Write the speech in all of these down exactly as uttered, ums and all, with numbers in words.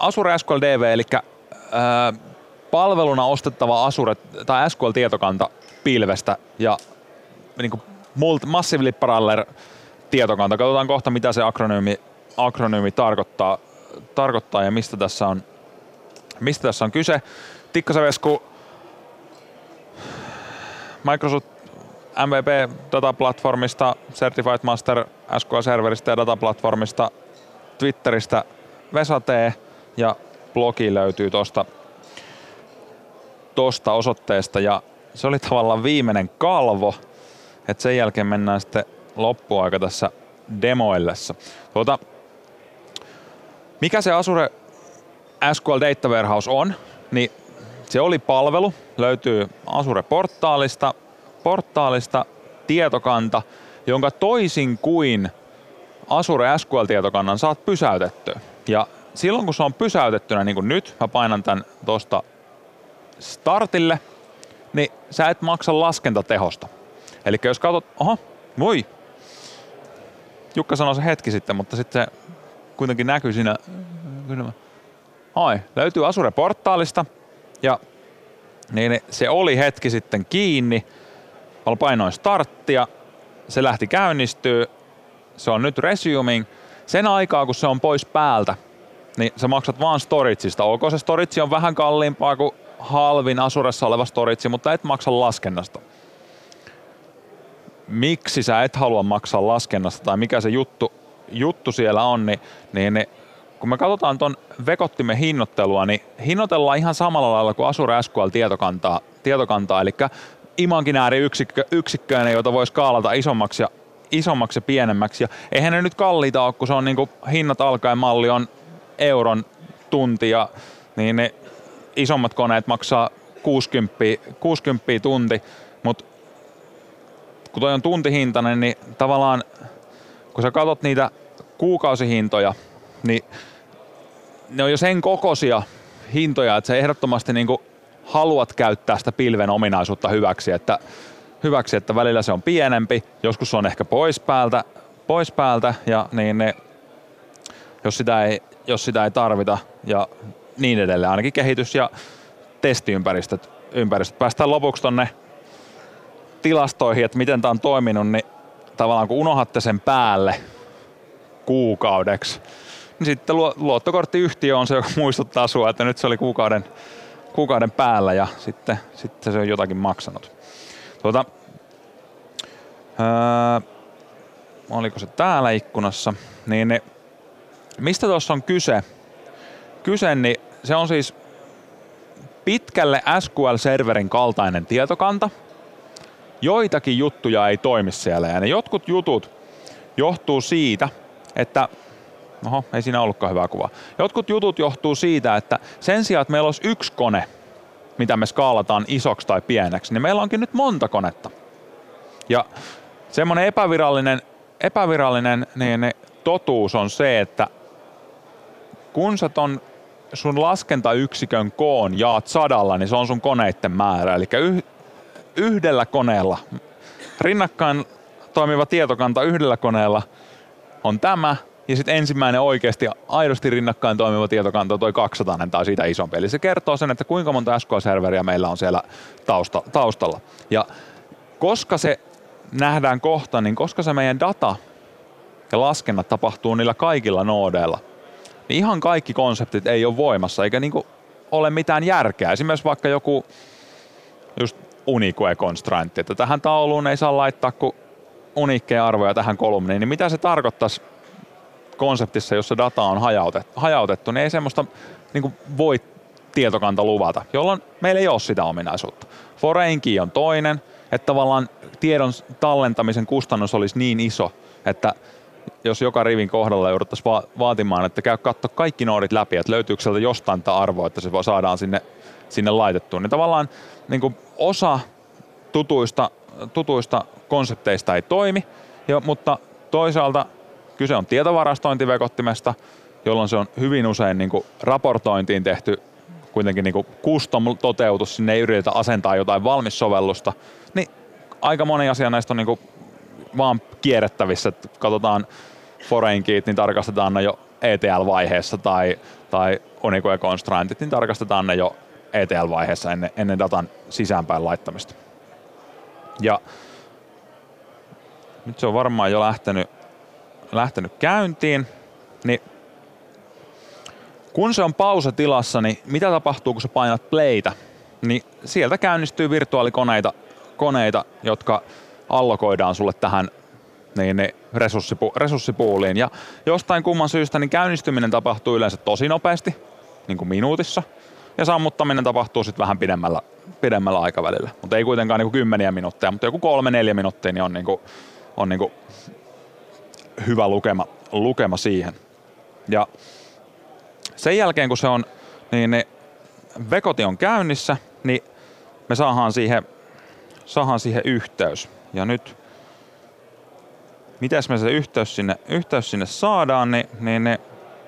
Azure S Q L D B, eli äh, palveluna ostettava Azure tai S Q L-tietokanta pilvestä ja niin kuin Massive Parallel tietokanta. Katsotaan kohta, mitä se akronyymi, akronyymi tarkoittaa, tarkoittaa ja mistä tässä on, mistä tässä on kyse. Tikkasen Vesku, Microsoft M V P-dataplatformista, Certified Master S Q L-serveristä ja dataplatformista, Twitteristä Vesa T ja blogi löytyy tosta, tosta osoitteesta ja se oli tavallaan viimeinen kalvo, että sen jälkeen mennään sitten loppuaika tässä demoillessa. Tuota, mikä se Azure S Q L Data Warehouse on, niin se oli palvelu, löytyy Azure-portaalista, portaalista tietokanta, jonka toisin kuin Azure S Q L-tietokannan saat pysäytettyä. Ja silloin kun se on pysäytettynä, niin kuin nyt, mä painan tän tosta startille, niin sä et maksa laskentatehosta. Eli jos katsot, oho, voi. Jukka sanoi se hetki sitten, mutta sitten se kuitenkin näkyy siinä. Ai, löytyy Azure-portaalista ja niin se oli hetki sitten kiinni. Mä painoin starttia, se lähti käynnistyy, se on nyt resuming. Sen aikaa kun se on pois päältä, niin sä maksat vaan storageista. Ok, se storage on vähän kalliimpaa kuin halvin Azuressa oleva storage, mutta et maksa laskennasta. Miksi sä et halua maksaa laskennasta tai mikä se juttu, juttu siellä on, niin, niin, niin kun me katsotaan ton vekottimen hinnoittelua, niin hinnoitellaan ihan samalla lailla kuin Azure S Q L-tietokantaa, tietokantaa, eli imaginääriyksikkö, yksikköön, joita voi skaalata isommaksi ja, isommaksi ja pienemmäksi. Ja eihän ne nyt kalliita ole, kun se on niin kuin hinnat alkaen malli on euron tunti ja niin ne isommat koneet maksaa kuusikymmentä tunti, mutta kun toi on tuntihintainen, niin tavallaan kun sä katsot niitä kuukausihintoja, niin ne on jo sen kokoisia hintoja, että sä ehdottomasti niinku haluat käyttää sitä pilven ominaisuutta hyväksi, että, hyväksi, että välillä se on pienempi, joskus se on ehkä pois päältä, pois päältä ja niin ne, jos, sitä ei, jos sitä ei tarvita ja niin edelleen, ainakin kehitys- ja testiympäristöt. Ympäristöt. Päästään lopuksi tonne tilastoihin, että miten tämä on toiminut, niin tavallaan kun unohatte sen päälle kuukaudeksi, niin sitten luottokorttiyhtiö on se, joka muistuttaa sua, että nyt se oli kuukauden, kuukauden päällä ja sitten, sitten se on jotakin maksanut. Tuota, öö, oliko se täällä ikkunassa? Niin, niin mistä tuossa on kyse? Kyse, niin se on siis pitkälle S Q L-serverin kaltainen tietokanta. Joitakin juttuja ei toimi siellä ja ne jotkut jutut johtuu siitä, että oho, ei siinä ollutkaan hyvää kuvaa. Jotkut jutut johtuu siitä, että sen sijaan, että meillä olisi yksi kone, mitä me skaalataan isoksi tai pieneksi, niin meillä onkin nyt monta konetta. Ja semmoinen epävirallinen, epävirallinen niin totuus on se, että kun sä ton sun laskentayksikön koon jaat sadalla, niin se on sun koneitten määrä. Eli yh, yhdellä koneella, rinnakkain toimiva tietokanta yhdellä koneella on tämä, ja sitten ensimmäinen oikeasti aidosti rinnakkain toimiva tietokanta on toi kaksisataa tai siitä isompi. Eli se kertoo sen, että kuinka monta S Q L-serveriä meillä on siellä tausta, taustalla. Ja koska se nähdään kohta, niin koska se meidän data ja laskennat tapahtuu niillä kaikilla noodeilla, niin ihan kaikki konseptit ei ole voimassa, eikä niinku ole mitään järkeä. Esimerkiksi vaikka joku just unique constraint, että tähän tauluun ei saa laittaa kuin uniikkeja arvoja tähän kolumniin, niin mitä se tarkoittaisi konseptissa, jossa data on hajautettu, hajautettu niin ei semmoista niinku voi tietokanta luvata, jolloin meillä ei ole sitä ominaisuutta. Foreign key on toinen, että tavallaan tiedon tallentamisen kustannus olisi niin iso, että jos joka rivin kohdalla jouduttaisiin va- vaatimaan, että käy katso kaikki noodit läpi, että löytyykö sieltä jostain tämä arvo, että se saadaan sinne, sinne laitettua. Niin tavallaan niin kuin osa tutuista, tutuista konsepteista ei toimi, jo, mutta toisaalta kyse on tietovarastointivekottimesta, jolloin se on hyvin usein niin kuin raportointiin tehty kuitenkin niin kuin custom toteutus, sinne ei yritetä asentaa jotain valmissovellusta, niin aika moni asia näistä on niin kuin vaan kierrettävissä, että katsotaan foreign keyt, niin tarkastetaan ne jo E T L-vaiheessa tai, tai Unico ja Constraintit, niin tarkastetaan ne jo E T L-vaiheessa ennen, ennen datan sisäänpäin laittamista. Ja nyt se on varmaan jo lähtenyt, lähtenyt käyntiin, niin kun se on pausatilassa, niin mitä tapahtuu, kun sä painat playtä? Niin sieltä käynnistyy virtuaalikoneita, koneita, jotka allokoidaan sulle tähän niin, niin resurssipu, resurssipuuliin. Ja jostain kumman syystä niin käynnistyminen tapahtuu yleensä tosi nopeasti, niin kuin minuutissa, ja sammuttaminen tapahtuu sitten vähän pidemmällä, pidemmällä aikavälillä. Mutta ei kuitenkaan niin kuin kymmeniä minuutteja, mutta joku kolme, neljä minuuttia niin on, niin kuin, on niin kuin hyvä lukema, lukema siihen. Ja sen jälkeen, kun se on, niin ne vekoti on käynnissä, niin me saadaan siihen, saadaan siihen yhteys. Ja nyt, mitäs me se yhteys sinne, yhteys sinne saadaan, niin, niin ne,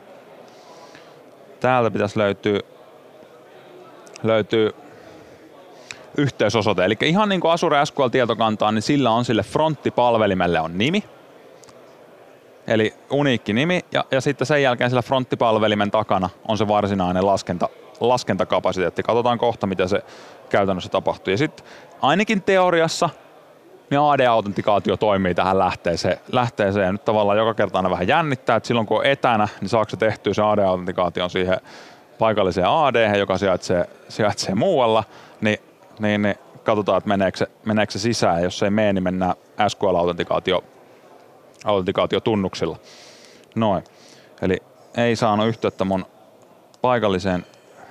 täältä pitäisi löytyä, löytyy yhteysosoite. Eli ihan niin kuin Azure S Q L-tietokantaa, niin sillä on sille fronttipalvelimelle on nimi. Eli uniikki nimi, ja, ja sitten sen jälkeen sillä fronttipalvelimen takana on se varsinainen laskenta, laskentakapasiteetti. Katsotaan kohta, miten se käytännössä tapahtuu. Ja sitten ainakin teoriassa niin A D-autentikaatio toimii tähän lähteeseen. lähteeseen. Nyt tavallaan joka kerta aina vähän jännittää, että silloin kun on etänä, niin saako se tehtyä se A D-autentikaation siihen paikalliseen A D, joka sijaitsee, sijaitsee muualla, niin, niin, niin katsotaan, että meneekö se, meneekö se sisään. Jos ei mene, niin mennään S Q L-autentikaatio autentikaatiotunnuksilla. Noin. Eli ei saanut yhteyttä mun paikalliseen,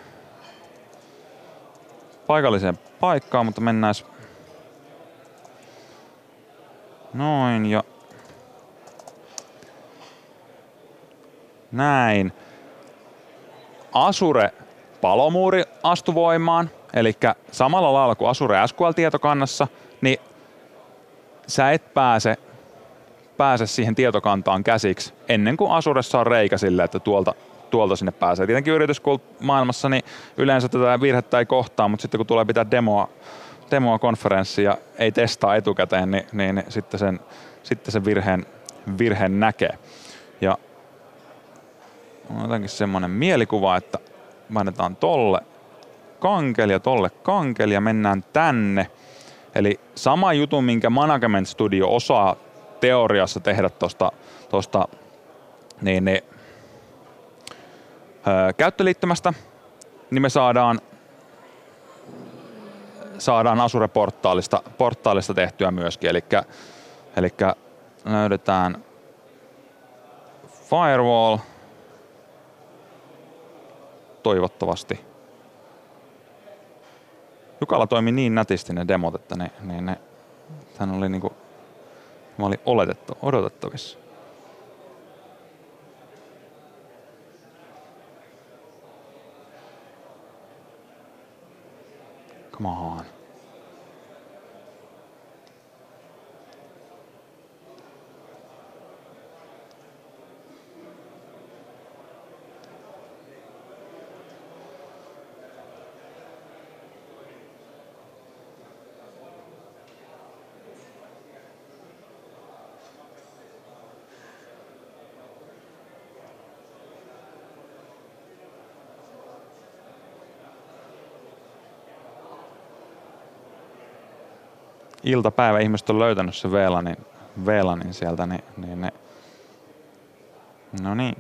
paikalliseen paikkaan, mutta mennään noin ja näin. Azure palomuuri astui voimaan, eli samalla lailla kuin Azure S Q L-tietokannassa, niin sä et pääse pääse siihen tietokantaan käsiksi ennen kuin Azuressa on reikä sille, että tuolta, tuolta sinne pääsee. Tietenkin yritysmaailmassa niin yleensä tätä virhettä ei kohtaa, mutta sitten kun tulee pitää demoa, demoa konferenssia ja ei testaa etukäteen, niin, niin, niin sitten sen, sitten sen virheen, virheen näkee. Ja on jotenkin semmoinen mielikuva, että painetaan tolle kankeli ja tolle kankeli ja mennään tänne. Eli sama juttu, minkä Management Studio osaa teoriassa tehdä tuosta tosta, niin, niin, öö, käyttöliittymästä, niin me saadaan, saadaan Azure-portaalista portaalista tehtyä myöskin. Elikkä, elikkä löydetään firewall toivottavasti. Jukalla toimi niin nätisti ne demot, että ne, ne, ne, hän oli niinku Mä olin oletettu, odotettavissa. Come on. Iltapäivä ihmiset on löytänyt se V LANin, V LANin sieltä, niin, niin ne... No niin.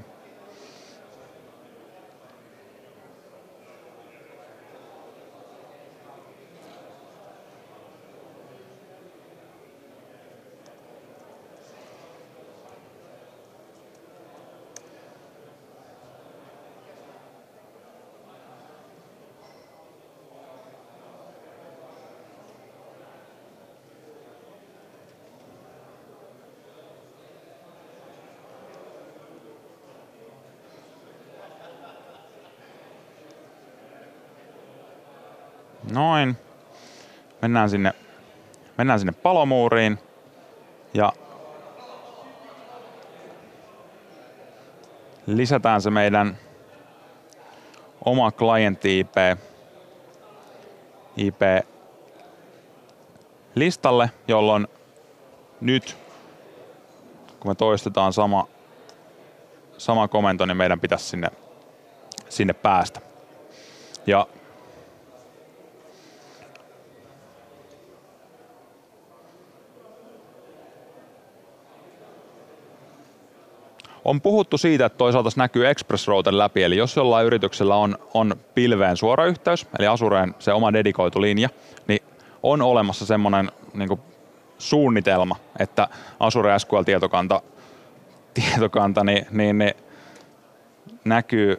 Noin. Mennään sinne, mennään sinne palomuuriin ja lisätään se meidän oma klientti I P, I P listalle, jolloin nyt kun me toistetaan sama, sama komento, niin meidän pitäisi sinne, sinne päästä. Ja on puhuttu siitä, että toisaalta se näkyy Express Router läpi, eli jos jollain yrityksellä on, on pilveen suora yhteys, eli Azureen se oma dedikoitu linja, niin on olemassa semmoinen niin kuin suunnitelma, että Azure S Q L-tietokanta tietokanta, niin, niin ne näkyy,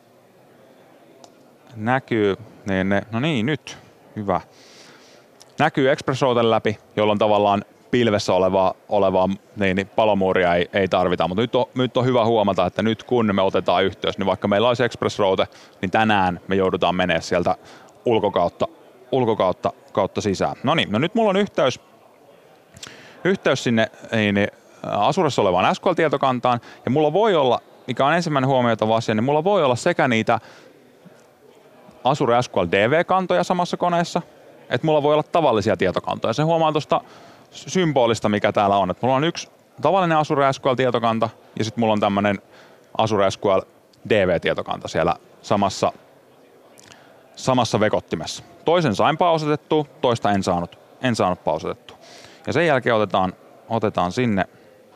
näkyy niin ne, no niin, nyt, hyvä, näkyy Express Router läpi, jolloin tavallaan pilvessä olevaa, olevaa niin, niin palomuuria ei, ei tarvita, mutta nyt on, nyt on hyvä huomata, että nyt kun me otetaan yhteys, niin vaikka meillä olisi Express Router, niin tänään me joudutaan menemään sieltä ulkokautta, ulkokautta kautta sisään. No niin, no nyt mulla on yhteys, yhteys sinne niin, niin, Azuressa olevaan S Q L-tietokantaan, ja mulla voi olla, mikä on ensimmäinen huomioitava asia, niin mulla voi olla sekä niitä Azure S Q L D V-kantoja samassa koneessa, että mulla voi olla tavallisia tietokantoja. Se huomaa tuosta symbolista, mikä täällä on. Että mulla on yksi tavallinen Azure S Q L-tietokanta ja sitten mulla on tämmöinen Azure S Q L D V-tietokanta siellä samassa, samassa vekottimessa. Toisen sain pausetettua, toista en saanut, en saanut pausetettua. Ja sen jälkeen otetaan, otetaan sinne,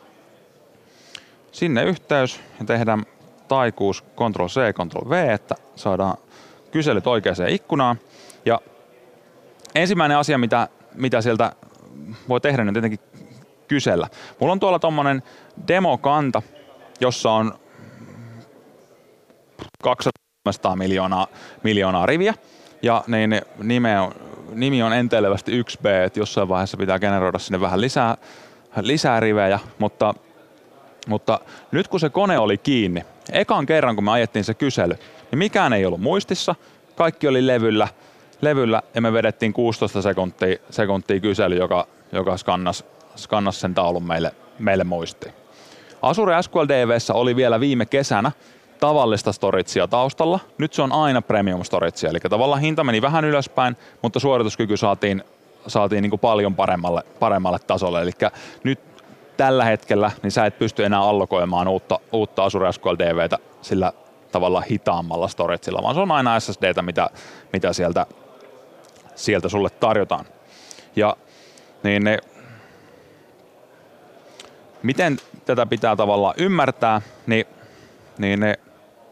sinne yhteys ja tehdään taikuus Ctrl C, Ctrl V, että saadaan kyselyt oikeaan ikkunaan. Ja ensimmäinen asia, mitä, mitä sieltä voi tehdä, niin tietenkin kysellä. Mulla on tuolla tommonen demokanta, jossa on kaksisataa miljoonaa, miljoonaa riviä. Ja niin nime on, nimi on enteilevästi yksi B, että jossain vaiheessa pitää generoida sinne vähän lisää, lisää rivejä. Mutta, mutta nyt kun se kone oli kiinni, ekan kerran kun me ajettiin se kysely, niin mikään ei ollut muistissa. Kaikki oli levyllä. levyllä ja me vedettiin kuusitoista sekuntia, sekuntia kysely, joka, joka skannasi, skannasi sen taulun meille, meille muistiin. Azure S Q L D V:ssä oli vielä viime kesänä tavallista storagea taustalla. Nyt se on aina premium storagea, eli tavallaan hinta meni vähän ylöspäin, mutta suorituskyky saatiin, saatiin niin kuin paljon paremmalle, paremmalle tasolle. Eli nyt tällä hetkellä niin sä et pysty enää allokoimaan uutta, uutta Azure S Q L D V:tä sillä tavallaan hitaammalla storagella, vaan se on aina S S D:tä, mitä, mitä sieltä sieltä sulle tarjotaan. Ja niin ne, miten tätä pitää tavallaan ymmärtää, niin, niin ne,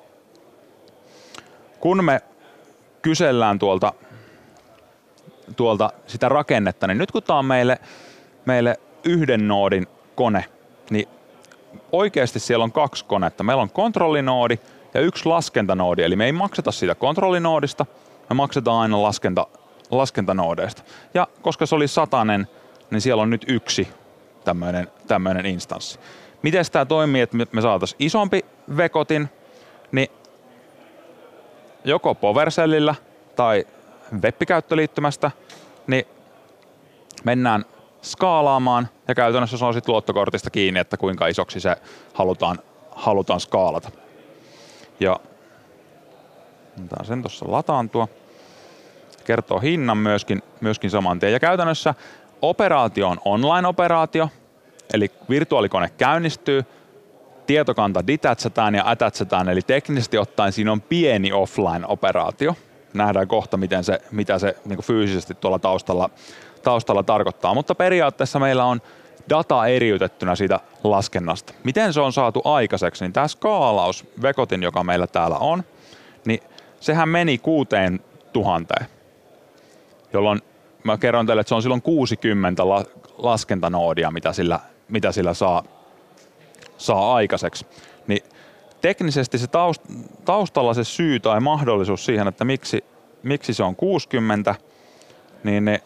kun me kysellään tuolta, tuolta sitä rakennetta, niin nyt kun tämä on meille, meille yhden noodin kone, niin oikeasti siellä on kaksi konetta. Meillä on kontrollinoodi ja yksi laskentanoodi, eli me ei makseta siitä kontrollinoodista, me maksetaan aina laskenta laskentanoodeista. Ja koska se oli satanen, niin siellä on nyt yksi tämmöinen, tämmöinen instanssi. Miten tämä toimii, että me saataisiin isompi vekotin, niin joko PowerShellillä tai web-käyttöliittymästä, niin mennään skaalaamaan, ja käytännössä se on sitten luottokortista kiinni, että kuinka isoksi se halutaan, halutaan skaalata. Ja antaa sen tuossa lataantua. Kertoo hinnan myöskin, myöskin saman tien. Ja käytännössä operaatio on online-operaatio, eli virtuaalikone käynnistyy, tietokanta detachataan ja attachataan, eli teknisesti ottaen siinä on pieni offline-operaatio. Nähdään kohta, miten se, mitä se niin kuin fyysisesti tuolla taustalla, taustalla tarkoittaa, mutta periaatteessa meillä on data eriytettynä siitä laskennasta. Miten se on saatu aikaiseksi, niin tämä skaalaus, vekotin, joka meillä täällä on, niin sehän meni kuuteen tuhanteen. Jolloin mä kerron teille, että se on silloin kuusikymmentä la- laskentanoodia, mitä sillä, mitä sillä saa, saa aikaiseksi. Niin teknisesti se taust- taustalla se syy tai mahdollisuus siihen, että miksi, miksi se on kuusikymmentä, niin ne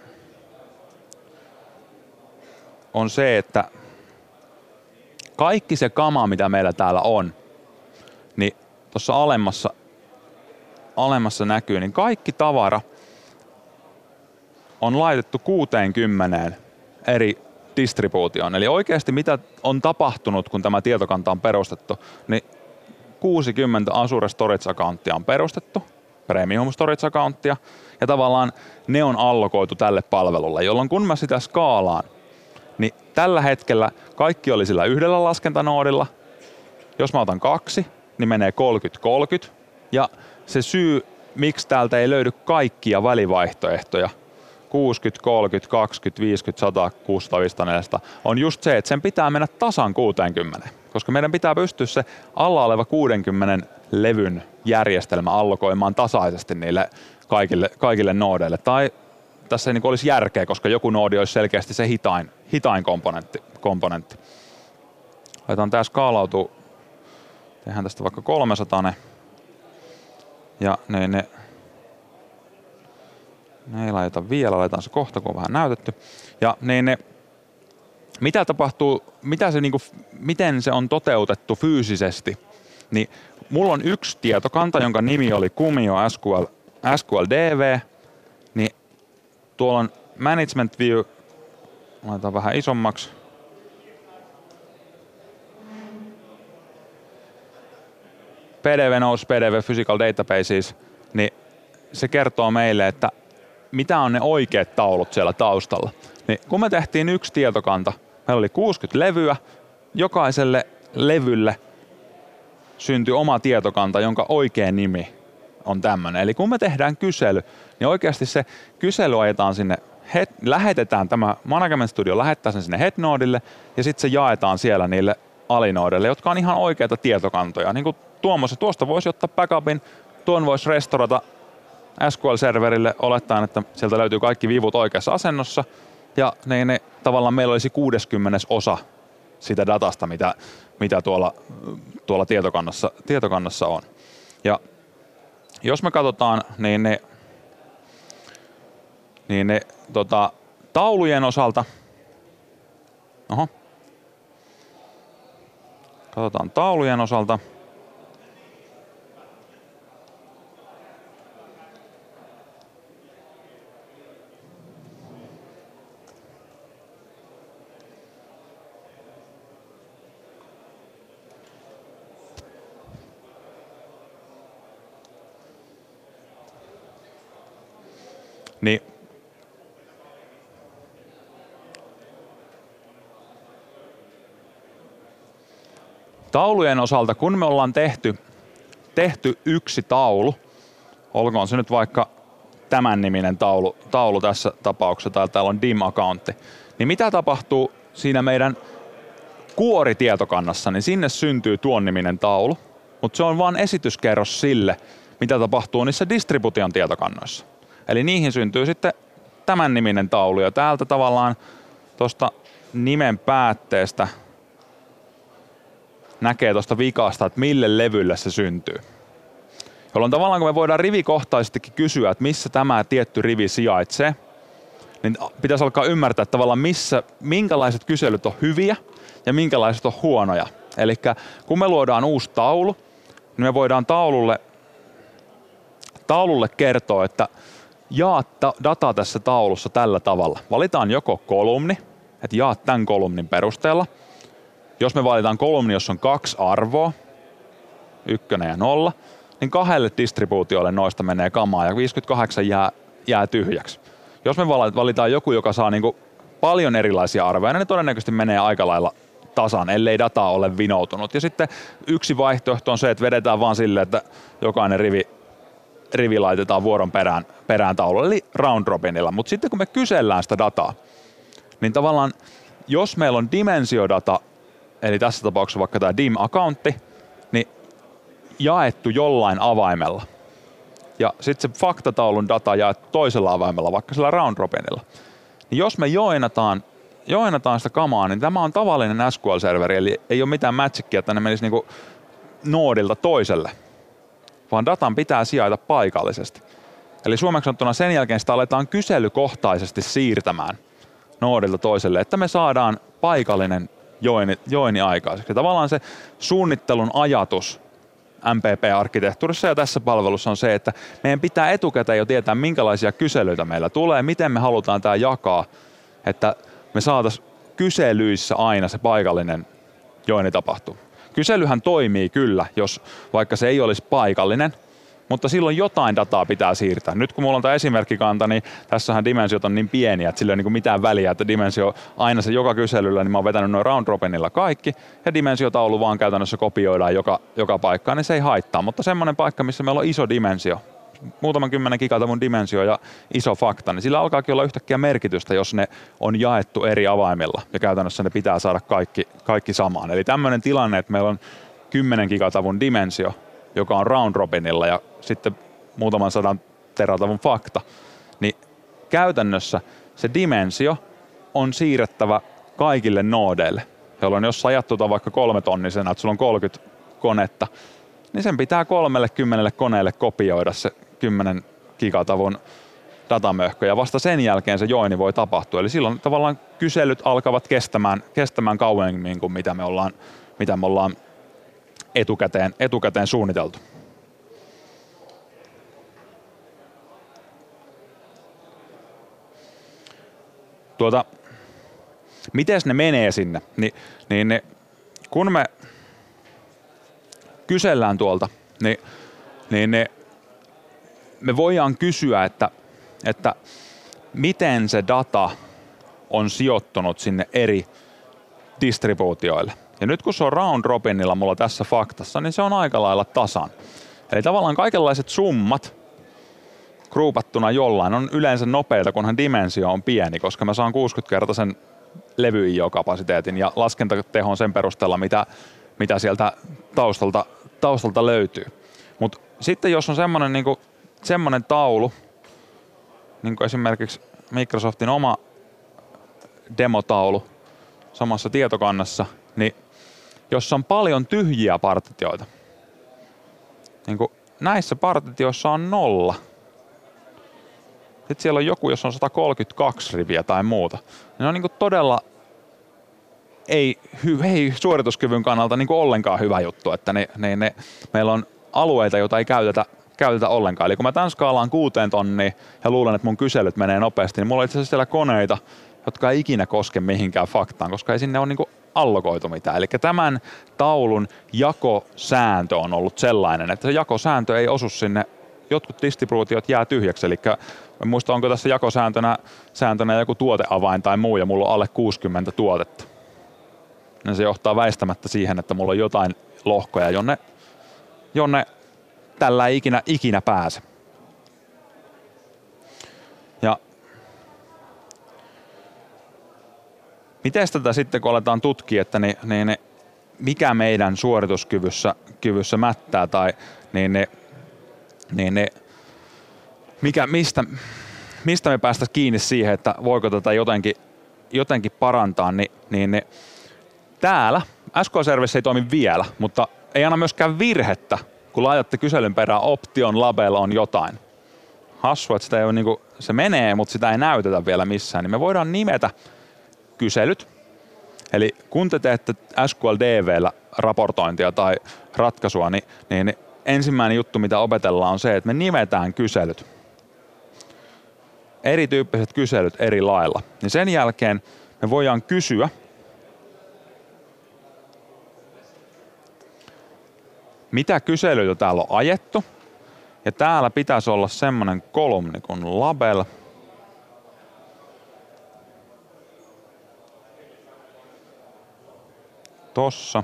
on se, että kaikki se kama, mitä meillä täällä on, niin tuossa alemmassa, alemmassa näkyy, niin kaikki tavara on laitettu kuuteenkymmeneen eri distribuutioon. Eli oikeasti mitä on tapahtunut, kun tämä tietokanta on perustettu, niin kuusikymmentä Azure Storage Accountia on perustettu, Premium Storage Accountia, ja tavallaan ne on allokoitu tälle palvelulle, jolloin kun mä sitä skaalaan, niin tällä hetkellä kaikki oli sillä yhdellä laskentanoodilla. Jos mä otan kaksi, niin menee kolmekymmentä kolmekymmentä, Ja se syy, miksi täältä ei löydy kaikkia välivaihtoehtoja, kuusikymmentä, kolmekymmentä, kaksikymmentä, viisikymmentä, sata, kuusisataa, viisisataa, neljäsataa, on just se, että sen pitää mennä tasan kuuteenkymmeneen. Koska meidän pitää pystyä se alla oleva kuudenkymmenen levyn järjestelmä allokoimaan tasaisesti niille kaikille, kaikille noodeille. Tai tässä ei niin kuin olisi järkeä, koska joku noodi olisi selkeästi se hitain, hitain komponentti. komponentti. Laitetaan tää skaalautuu. Tehdään tästä vaikka kolmesataa. Ja ne, ne, ne ei laita vielä, laitetaan se kohta, kun on vähän näytetty. Ja ne, ne, mitä tapahtuu, mitä se, niin kuin, miten se on toteutettu fyysisesti, niin mulla on yksi tietokanta, jonka nimi oli Kumio S Q L, S Q L D V, niin tuolla on Management View, laitetaan vähän isommaksi. P D V Nodes, P D V Physical Databases, niin se kertoo meille, että mitä on ne oikeat taulut siellä taustalla. Niin kun me tehtiin yksi tietokanta, meillä oli kuusikymmentä levyä, jokaiselle levylle syntyi oma tietokanta, jonka oikea nimi on tämmöinen. Eli kun me tehdään kysely, niin oikeasti se kysely ajetaan sinne, head, lähetetään tämä Management Studio, lähettää sen sinne head-noodille ja sitten se jaetaan siellä niille alinoodeille, jotka on ihan oikeita tietokantoja. Niin kuin Tuomas, tuosta voisi ottaa backupin, tuon voisi restorata S Q L-serverille olettaen, että sieltä löytyy kaikki vivut oikeassa asennossa ja ne, ne tavallaan meillä olisi kuudeskymmenes osa sitä datasta, mitä, mitä tuolla, tuolla tietokannassa, tietokannassa on. Ja jos me katsotaan, niin ne, niin ne tota, taulujen osalta, oho, katsotaan taulujen osalta, niin taulujen osalta, kun me ollaan tehty, tehty yksi taulu, olkoon se nyt vaikka tämän niminen taulu, taulu tässä tapauksessa, tai täällä on dim-accountti, niin mitä tapahtuu siinä meidän kuoritietokannassa, niin sinne syntyy tuon niminen taulu, mutta se on vain esityskerros sille, mitä tapahtuu niissä distribution tietokannoissa. Eli niihin syntyy sitten tämän niminen taulu, ja täältä tavallaan tuosta nimen päätteestä näkee tuosta vikasta, että mille levylle se syntyy. Jolloin tavallaan kun me voidaan rivikohtaisestikin kysyä, että missä tämä tietty rivi sijaitsee, niin pitäisi alkaa ymmärtää että tavallaan missä, minkälaiset kyselyt on hyviä ja minkälaiset on huonoja. Eli kun me luodaan uusi taulu, niin me voidaan taululle, taululle kertoa, että jaa data tässä taulussa tällä tavalla. Valitaan joko kolumni, että jaa tämän kolumnin perusteella. Jos me valitaan kolumni, jossa on kaksi arvoa, ykkönen ja nolla, niin kahdelle distribuutiolle noista menee kamaa ja viisikymmentäkahdeksan jää, jää tyhjäksi. Jos me valitaan joku, joka saa niinku paljon erilaisia arvoja, niin todennäköisesti menee aika lailla tasan, ellei data ole vinoutunut. Ja sitten yksi vaihtoehto on se, että vedetään vaan silleen, että jokainen rivi, rivi laitetaan vuoron perään, perään taululle, eli round robinilla. Mutta sitten kun me kysellään sitä dataa, niin tavallaan jos meillä on dimensiodata, eli tässä tapauksessa vaikka tämä dim-accountti, niin jaettu jollain avaimella. Ja sitten se faktataulun data jaettu toisella avaimella, vaikka sillä round robinilla. Niin jos me joinataan, joinataan sitä kamaa, niin tämä on tavallinen S Q L-serveri, eli ei ole mitään magicia, että ne menisi niinku noodilta toiselle, vaan datan pitää sijaita paikallisesti. Eli suomeksi sanottuna sen jälkeen sitä aletaan kyselykohtaisesti siirtämään noodilta toiselle, että me saadaan paikallinen joini, joini aikaiseksi. Ja tavallaan se suunnittelun ajatus M P P-arkkitehtuurissa ja tässä palvelussa on se, että meidän pitää etukäteen jo tietää, minkälaisia kyselyitä meillä tulee, miten me halutaan tämä jakaa, että me saataisiin kyselyissä aina se paikallinen joini tapahtuu. Kyselyhän toimii kyllä, jos vaikka se ei olisi paikallinen, mutta silloin jotain dataa pitää siirtää. Nyt kun mulla on tämä esimerkkikanta, niin tässähän dimensiot on niin pieniä, että sillä ei ole niin mitään väliä, että dimensio aina se joka kyselyllä, niin mä oon vetänyt noin round robinilla kaikki, ja dimensiotaulu vaan käytännössä kopioidaan joka, joka paikkaan, niin se ei haittaa. Mutta semmoinen paikka, missä meillä on iso dimensio, muutaman kymmenen gigatavun dimensio ja iso fakta, niin sillä alkaakin olla yhtäkkiä merkitystä, jos ne on jaettu eri avaimilla, ja käytännössä ne pitää saada kaikki, kaikki samaan. Eli tämmöinen tilanne, että meillä on kymmenen gigatavun dimensio, joka on round robinilla ja sitten muutaman sadan teratavun fakta, niin käytännössä se dimensio on siirrettävä kaikille noodeille, jolloin jos sä ajat tuota vaikka kolme tonnisena, että sulla on kolmekymmentä konetta, niin sen pitää kolmelle kymmenelle koneelle kopioida se kymmenen gigatavun datamöhkö, ja vasta sen jälkeen se joini voi tapahtua. Eli silloin tavallaan kyselyt alkavat kestämään, kestämään kauemmin kuin mitä me ollaan, mitä me ollaan etukäteen, etukäteen suunniteltu. Tuota, miten ne menee sinne? Ni, niin ne, kun me kysellään tuolta, niin, niin ne, me voidaan kysyä, että, että miten se data on sijoittunut sinne eri distribuutioille. Ja nyt kun se on round robinilla mulla tässä faktassa, niin se on aika lailla tasan. Eli tavallaan kaikenlaiset summat gruupattuna jollain on yleensä nopeita, kunhan dimensio on pieni, koska mä saan kuusikymmenkertaisen levy I O-kapasiteetin ja laskentatehon sen perusteella, mitä, mitä sieltä taustalta, taustalta löytyy. Mutta sitten jos on semmoinen niinku, semmoinen taulu, niin kuin esimerkiksi Microsoftin oma demotaulu samassa tietokannassa, niin jossa on paljon tyhjiä partitioita. Niin kuin näissä partitioissa on nolla. Sitten siellä on joku, jos on sata kolmekymmentäkaksi riviä tai muuta. Ne on niin kuin todella ei, hy, ei suorituskyvyn kannalta niin kuin ollenkaan hyvä juttu, että ne, ne, ne, meillä on alueita, joita ei käytetä, käytetä ollenkaan. Eli kun mä tämän skaalaan kuuteen tonniin ja luulen, että mun kyselyt menee nopeasti, niin mulla on itse asiassa siellä koneita, jotka ei ikinä koske mihinkään faktaan, koska ei sinne ole niin kuin allokoitu mitään. Eli tämän taulun jakosääntö on ollut sellainen, että se jakosääntö ei osu sinne, jotkut distribuutiot jää tyhjäksi, eli en muista, onko tässä jakosääntönä sääntönä joku tuoteavain tai muu, ja mulla on alle kuusikymmentä tuotetta. Ja se johtaa väistämättä siihen, että mulla on jotain lohkoja, jonne, jonne tällä ei ikinä, ikinä pääse. Ja miten tätä sitten, kun aletaan tutkia, että niin, niin, mikä meidän suorituskyvyssä kyvyssä mättää, tai niin, niin, niin, niin, mikä, mistä, mistä me päästäisiin kiinni siihen, että voiko tätä jotenkin, jotenkin parantaa, niin, niin, niin täällä S Q L-service ei toimi vielä, mutta ei anna myöskään virhettä, kun laitatte kyselyn perään option label on jotain. Hassu, että sitä ei ole, niin kuin, se menee, mutta sitä ei näytetä vielä missään, niin me voidaan nimetä kyselyt. Eli kun te teette S Q L D V:llä raportointia tai ratkaisua, niin, niin ensimmäinen juttu, mitä opetellaan, on se, että me nimetään kyselyt. Erityyppiset kyselyt eri lailla. Niin sen jälkeen me voidaan kysyä, mitä kyselyitä täällä on ajettu. Ja täällä pitäisi olla semmoinen kolumni kuin label. Tossa.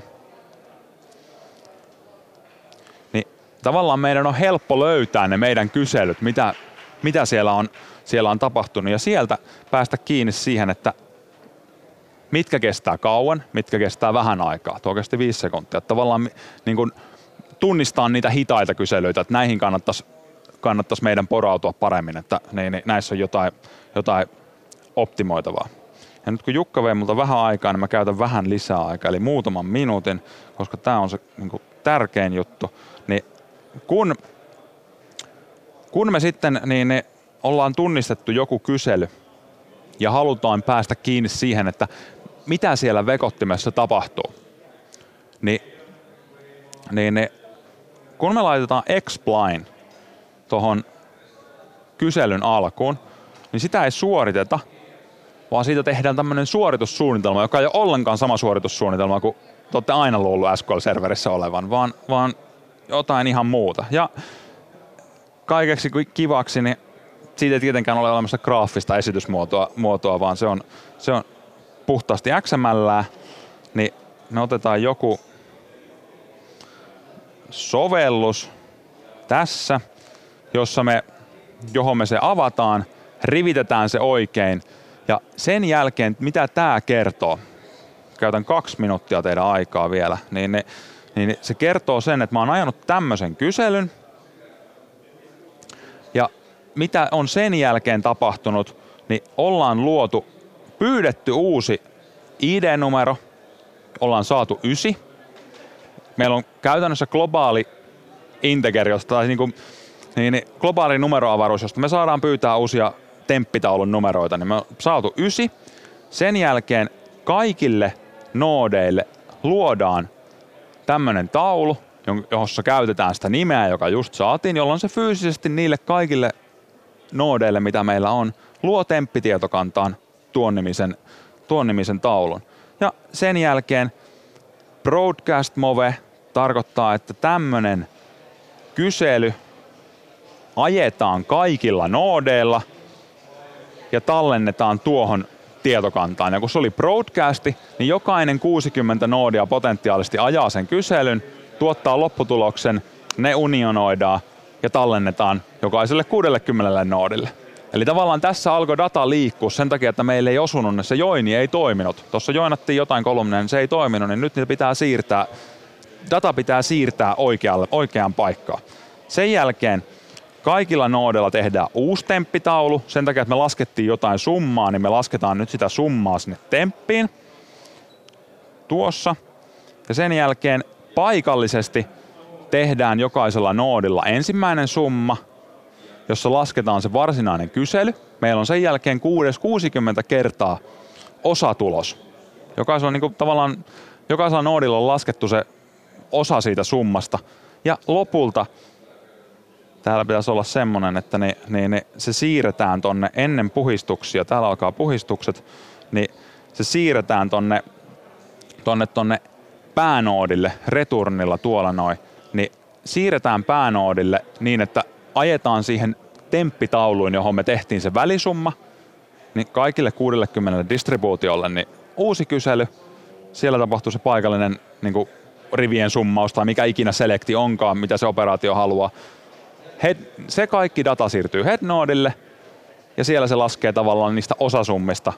Niin tavallaan meidän on helppo löytää ne meidän kyselyt, mitä, mitä siellä, on, siellä on tapahtunut. Ja sieltä päästä kiinni siihen, että mitkä kestää kauan, mitkä kestää vähän aikaa. Tuo kesti viisi sekuntia. Tavallaan niin kuin tunnistaa niitä hitaita kyselyitä, että näihin kannattaisi, kannattaisi meidän porautua paremmin, että ne, ne, näissä on jotain, jotain optimoitavaa. Ja nyt kun Jukka vei multa vähän aikaa, niin mä käytän vähän lisää aikaa, eli muutaman minuutin, koska tämä on se niin kuin tärkein juttu. Niin kun, kun me sitten niin ne ollaan tunnistettu joku kysely ja halutaan päästä kiinni siihen, että mitä siellä vekottimessa tapahtuu, niin, niin ne, kun me laitetaan explain tuohon kyselyn alkuun, niin sitä ei suoriteta, vaan siitä tehdään tämmöinen suoritussuunnitelma, joka ei ole ollenkaan sama suoritussuunnitelma kuin te olette aina luullut S Q L-serverissä olevan, vaan, vaan jotain ihan muuta. Ja kaikeksi kivaksi, niin siitä ei tietenkään ole olemassa graafista esitysmuotoa, muotoa, vaan se on, se on puhtaasti X M L, niin me otetaan joku sovellus tässä, jossa me, johon me se avataan, rivitetään se oikein ja sen jälkeen, mitä tämä kertoo, käytän kaksi minuuttia teidän aikaa vielä, niin, ne, niin se kertoo sen, että mä oon ajanut tämmöisen kyselyn ja mitä on sen jälkeen tapahtunut, niin ollaan luotu, pyydetty uusi I D-numero, ollaan saatu ysi. Meillä on käytännössä globaali integeri, tai niin kuin, niin, globaali numeroavaruus, josta me saadaan pyytää uusia temppitaulun numeroita, niin me on saatu ysi. Sen jälkeen kaikille noodeille luodaan tämmöinen taulu, jossa käytetään sitä nimeä, joka just saatiin, jolloin se fyysisesti niille kaikille noodeille, mitä meillä on, luo temppitietokantaan tuon nimisen, tuon nimisen taulun. Ja sen jälkeen broadcast move tarkoittaa, että tämmöinen kysely ajetaan kaikilla noodeilla ja tallennetaan tuohon tietokantaan. Ja kun se oli broadcasti, niin jokainen kuusikymmentä noodia potentiaalisesti ajaa sen kyselyn, tuottaa lopputuloksen, ne unionoidaan ja tallennetaan jokaiselle kuusikymmentä noodille. Eli tavallaan tässä alkoi data liikkua sen takia, että meille ei osunut, se joini ei toiminut. Tuossa joinattiin jotain kolumneja, niin se ei toiminut, niin nyt niitä pitää siirtää, data pitää siirtää oikealle, oikeaan paikkaan. Sen jälkeen kaikilla noodeilla tehdään uusi temppitaulu. Sen takia, että me laskettiin jotain summaa, niin me lasketaan nyt sitä summaa sinne temppiin. Tuossa. Ja sen jälkeen paikallisesti tehdään jokaisella noodilla ensimmäinen summa, jossa lasketaan se varsinainen kysely. Meillä on sen jälkeen kuusikymmentä kertaa osatulos. Jokaisella, niin kuin, tavallaan, jokaisella noodilla on laskettu se osa siitä summasta. Ja lopulta täällä pitäisi olla semmonen, että ne, ne, ne, se siirretään tonne ennen puhistuksia. Täällä alkaa puhistukset. Niin se siirretään tonne, tonne, tonne päänoodille returnilla tuolla noin. Niin siirretään päänoodille niin, että ajetaan siihen temppitauluun, johon me tehtiin se välisumma, niin kaikille kuusikymmentä distribuutiolle niin uusi kysely. Siellä tapahtuu se paikallinen niin kuin rivien summaus tai mikä ikinä selekti onkaan, mitä se operaatio haluaa. Head, se kaikki data siirtyy headnoodille ja siellä se laskee tavallaan niistä osasummista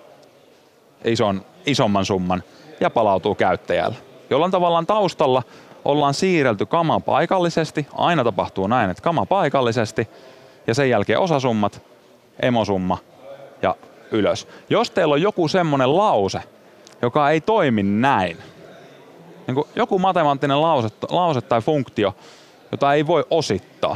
ison, isomman summan ja palautuu käyttäjälle. Jolloin tavallaan taustalla ollaan siirrelty kama paikallisesti, aina tapahtuu näin, että kama paikallisesti ja sen jälkeen osasummat, emosumma ja ylös. Jos teillä on joku semmonen lause, joka ei toimi näin, niin kuin joku matemaattinen lause, lause tai funktio, jota ei voi osittaa.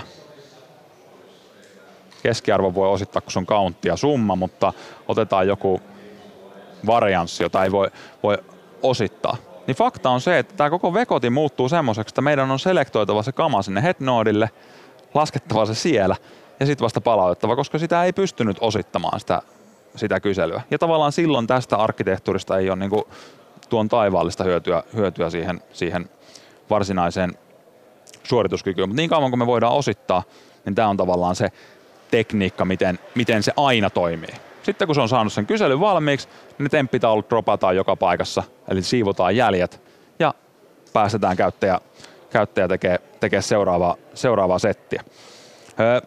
Keskiarvo voi osittaa, kun se on countti ja summa, mutta otetaan joku varianssi, jota ei voi, voi osittaa. Niin fakta on se, että tämä koko vekoti muuttuu semmoiseksi, että meidän on selektoitava se kama sinne headnoodille, laskettava se siellä ja sitten vasta palautettava, koska sitä ei pystynyt osittamaan sitä, sitä kyselyä. Ja tavallaan silloin tästä arkkitehtuurista ei ole niin kuin tuon taivaallista hyötyä, hyötyä siihen, siihen varsinaiseen suorituskykyyn. Mutta niin kauan kuin me voidaan osittaa, niin tämä on tavallaan se tekniikka, miten, miten se aina toimii. Sitten kun se on saanut sen kyselyn valmiiksi, niin ne temppitaulut dropataan joka paikassa, eli siivotaan jäljet ja päästetään käyttäjä, käyttäjä tekee, tekee seuraavaa, seuraavaa settiä. Öö,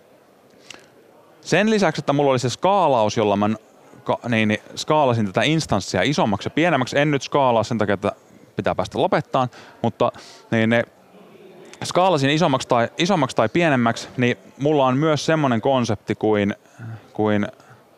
sen lisäksi, että mulla oli se skaalaus, jolla mä ka, niin, niin, skaalasin tätä instanssia isommaksi ja pienemmäksi, en nyt skaalaa sen takia, että pitää päästä lopettaan, mutta niin, ne skaalasin isommaksi tai, isommaksi tai pienemmäksi, niin mulla on myös semmoinen konsepti kuin, kuin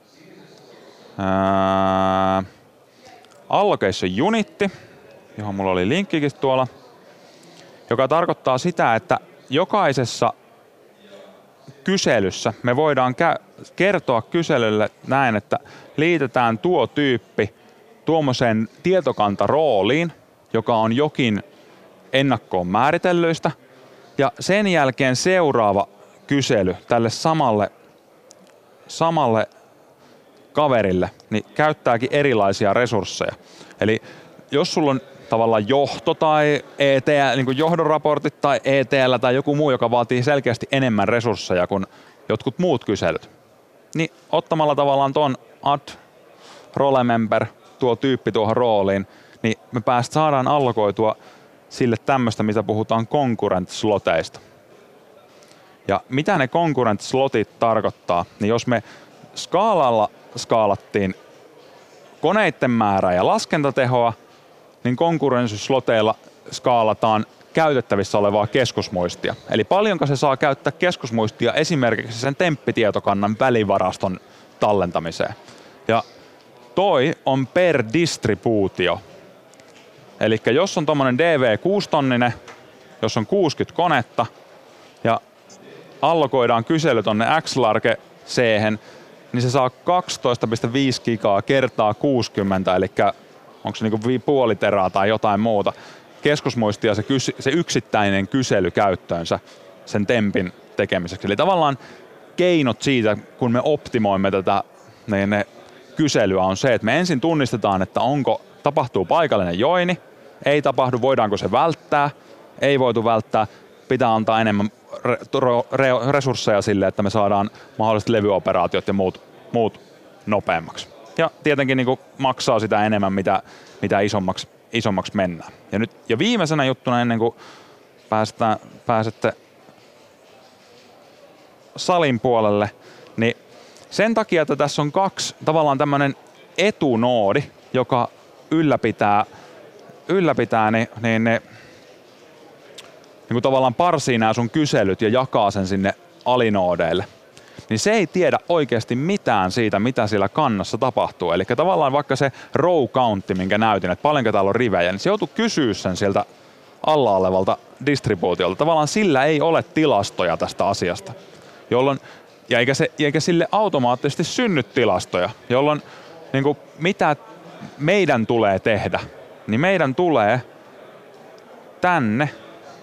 ää, allocation unitti, johon mulla oli linkkikin tuolla, joka tarkoittaa sitä, että jokaisessa kyselyssä me voidaan kä- kertoa kyselylle näin, että liitetään tuo tyyppi tuommoiseen tietokantarooliin, joka on jokin ennakkoon määritellyistä, ja sen jälkeen seuraava kysely tälle samalle, samalle kaverille niin käyttääkin erilaisia resursseja. Eli jos sulla on tavallaan johto tai E T L, niin kuin johdonraportit tai E T L tai joku muu, joka vaatii selkeästi enemmän resursseja kuin jotkut muut kyselyt. Niin ottamalla tavallaan ton add role member, tuo tyyppi tuohon rooliin, niin me päästä saadaan allokoitua sille tämmöistä, mitä puhutaan concurrent sloteista. Ja mitä ne concurrent slotit tarkoittaa, niin jos me skaalalla skaalattiin koneiden määrää ja laskentatehoa, niin konkurrenssisloteilla skaalataan käytettävissä olevaa keskusmuistia. Eli paljonko se saa käyttää keskusmuistia esimerkiksi sen temppitietokannan välivaraston tallentamiseen. Ja toi on per distribuutio. Eli jos on tommonen D V kuusi tonninen, jos on kuusikymmentä konetta ja allokoidaan kysely tonne X-Large C-hen, niin se saa kaksitoista pilkku viisi gigaa kertaa kuusikymmentä, eli onko se niinku puoli teraa tai jotain muuta, keskusmuistia se, kysy- se yksittäinen kysely käyttöönsä sen tempin tekemiseksi. Eli tavallaan keinot siitä, kun me optimoimme tätä niin ne kyselyä, on se, että me ensin tunnistetaan, että onko, tapahtuu paikallinen joini, ei tapahdu, voidaanko se välttää, ei voitu välttää, pitää antaa enemmän re- re- resursseja sille, että me saadaan mahdolliset levyoperaatiot ja muut, muut nopeammaksi. Ja tietenkin niin kuin maksaa sitä enemmän, mitä, mitä isommaksi, isommaksi mennään. Ja, nyt, ja viimeisenä juttuna, ennen kuin päästään, pääsette salin puolelle, niin sen takia, että tässä on kaksi tavallaan tämmöinen etunoodi, joka ylläpitää, ylläpitää niin, niin ne niin kuin tavallaan parsii nämä sun kyselyt ja jakaa sen sinne alinoodeille, niin se ei tiedä oikeasti mitään siitä, mitä siellä kannassa tapahtuu. Eli tavallaan vaikka se row countti, minkä näytin, että paljonko täällä on rivejä, niin se joutuu kysyä sen sieltä alla olevalta distribuutiolta. Tavallaan sillä ei ole tilastoja tästä asiasta, jolloin, ja eikä, se, eikä sille automaattisesti synny tilastoja, jolloin niin kuin mitä meidän tulee tehdä, niin meidän tulee tänne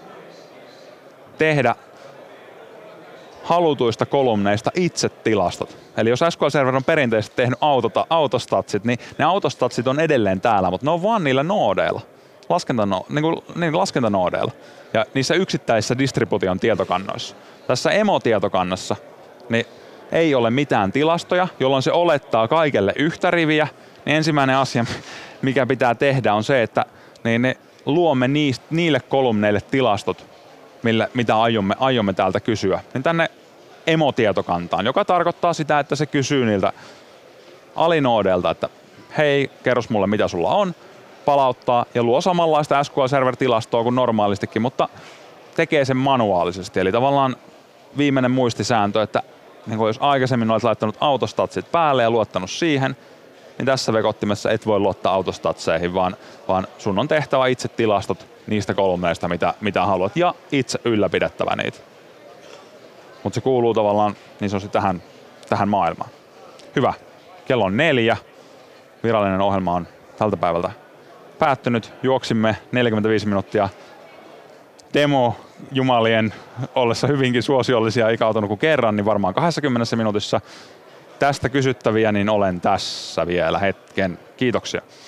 tehdä halutuista kolumneista itse tilastot. Eli jos S Q L-server on perinteisesti tehnyt autota, autostatsit, niin ne autostatsit on edelleen täällä, mutta ne on vaan niillä noodeilla, laskentano, niin kuin, niin laskentanoodeilla ja niissä yksittäisissä distribution tietokannoissa. Tässä emo-tietokannassa niin ei ole mitään tilastoja, jolloin se olettaa kaikelle yhtä riviä. Niin ensimmäinen asia, mikä pitää tehdä, on se, että niin ne luomme niistä, niille kolumneille tilastot, millä, mitä aiomme, aiomme täältä kysyä, niin tänne emo-tietokantaan, joka tarkoittaa sitä, että se kysyy niiltä alinoodeilta, että hei, kerros mulle mitä sulla on, palauttaa ja luo samanlaista S Q L-server-tilastoa kuin normaalistikin, mutta tekee sen manuaalisesti. Eli tavallaan viimeinen muistisääntö, että niin jos aikaisemmin olet laittanut autostatsit päälle ja luottanut siihen, niin tässä vekottimessa et voi luottaa autostatseihin, vaan, vaan sun on tehtävä itse tilastot niistä kolumneista, mitä, mitä haluat, ja itse ylläpidettävä niitä. Mutta se kuuluu tavallaan niin sanotusti tähän, tähän maailmaan. Hyvä. Kello on neljä. Virallinen ohjelma on tältä päivältä päättynyt. Juoksimme neljäkymmentäviisi minuuttia demo-jumalien ollessa hyvinkin suosiollisia, ei kautunut kuin kerran, niin varmaan kaksikymmentä minuutissa. Tästä kysyttäviä, niin olen tässä vielä hetken. Kiitoksia.